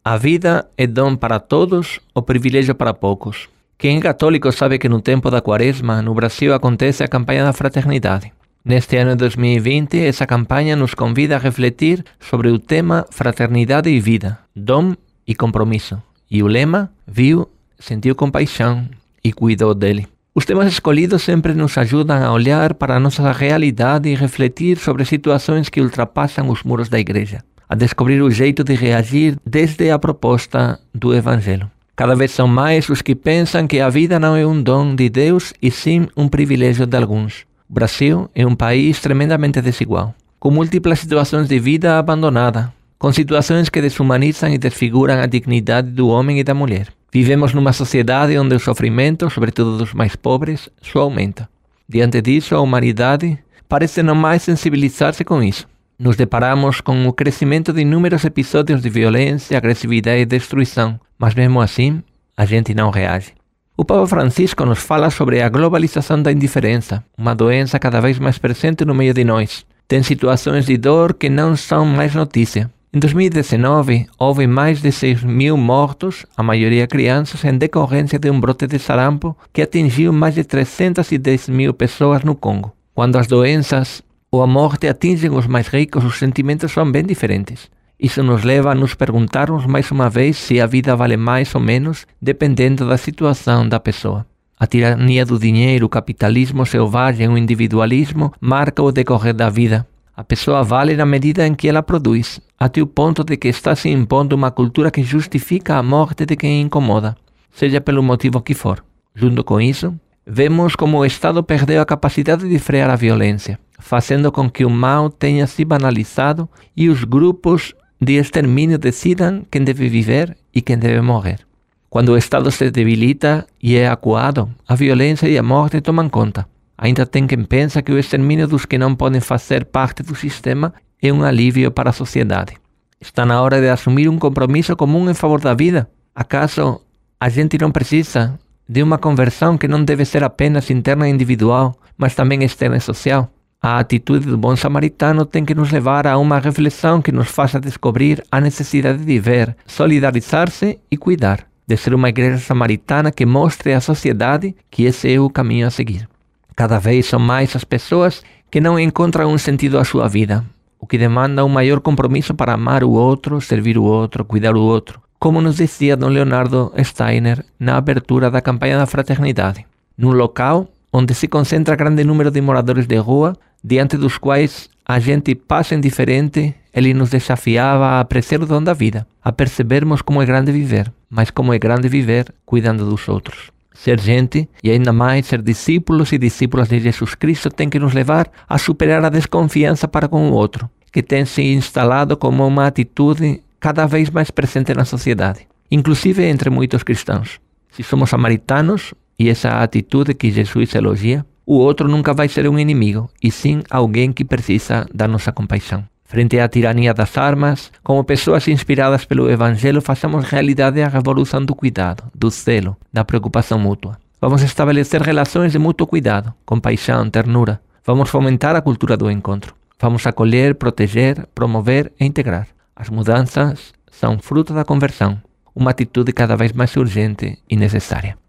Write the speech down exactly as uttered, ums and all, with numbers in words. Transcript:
A vida é dom para todos ou privilégio para poucos? Quem é católico sabe que no tempo da Quaresma, no Brasil, acontece a campanha da fraternidade. Neste ano de dois mil e vinte, essa campanha nos convida a refletir sobre o tema Fraternidade e Vida, dom e compromisso. E o lema, viu, sentiu compaixão e cuidou dele. Os temas escolhidos sempre nos ajudam a olhar para a nossa realidade e refletir sobre situações que ultrapassam os muros da igreja, a descobrir o jeito de reagir desde a proposta do Evangelho. Cada vez são mais os que pensam que a vida não é um dom de Deus e sim um privilégio de alguns. O Brasil é um país tremendamente desigual, com múltiplas situações de vida abandonada, com situações que desumanizam e desfiguram a dignidade do homem e da mulher. Vivemos numa sociedade onde o sofrimento, sobretudo dos mais pobres, só aumenta. Diante disso, a humanidade parece não mais sensibilizar-se com isso. Nos deparamos com o crescimento de inúmeros episódios de violência, agressividade e destruição, mas mesmo assim, a gente não reage. O Papa Francisco nos fala sobre a globalização da indiferença, uma doença cada vez mais presente no meio de nós. Tem situações de dor que não são mais notícia. Em dois mil e dezenove, houve mais de seis mil mortos, a maioria crianças, em decorrência de um brote de sarampo que atingiu mais de trezentas e dez mil pessoas no Congo. Quando as doenças ou a morte atingem os mais ricos, os sentimentos são bem diferentes. Isso nos leva a nos perguntarmos mais uma vez se a vida vale mais ou menos, dependendo da situação da pessoa. A tirania do dinheiro, o capitalismo selvagem, o individualismo marca o decorrer da vida. A pessoa vale na medida em que ela produz, até o ponto de que está se impondo uma cultura que justifica a morte de quem incomoda, seja pelo motivo que for. Junto com isso, vemos como o Estado perdeu a capacidade de frear a violência, fazendo com que o mal tenha se banalizado e os grupos de extermínio decidam quem deve viver e quem deve morrer. Quando o Estado se debilita e é acuado, a violência e a morte tomam conta. Ainda tem quem pensa que o extermínio dos que não podem fazer parte do sistema é um alívio para a sociedade. Está na hora de assumir um compromisso comum em favor da vida. Acaso a gente não precisa de uma conversão que não deve ser apenas interna e individual, mas também externa e social? A atitude do bom samaritano tem que nos levar a uma reflexão que nos faça descobrir a necessidade de ver, solidarizar-se e cuidar, de ser uma igreja samaritana que mostre à sociedade que esse é o caminho a seguir. Cada vez são mais as pessoas que não encontram um sentido à sua vida, o que demanda um maior compromisso para amar o outro, servir o outro, cuidar o outro, como nos dizia Dom Leonardo Steiner na abertura da campanha da fraternidade. Num local onde se concentra grande número de moradores de rua, diante dos quais a gente passa indiferente, ele nos desafiava a apreciar o dom da vida, a percebermos como é grande viver, mas como é grande viver cuidando dos outros. Ser gente, e ainda mais ser discípulos e discípulas de Jesus Cristo, tem que nos levar a superar a desconfiança para com o outro, que tem se instalado como uma atitude cada vez mais presente na sociedade, inclusive entre muitos cristãos. Se somos samaritanos, e essa atitude que Jesus elogia, o outro nunca vai ser um inimigo, e sim alguém que precisa da nossa compaixão. Frente à tirania das armas, como pessoas inspiradas pelo Evangelho, façamos realidade a revolução do cuidado, do zelo, da preocupação mútua. Vamos estabelecer relações de mútuo cuidado, compaixão, ternura. Vamos fomentar a cultura do encontro. Vamos acolher, proteger, promover e integrar. As mudanças são fruto da conversão, uma atitude cada vez mais urgente e necessária.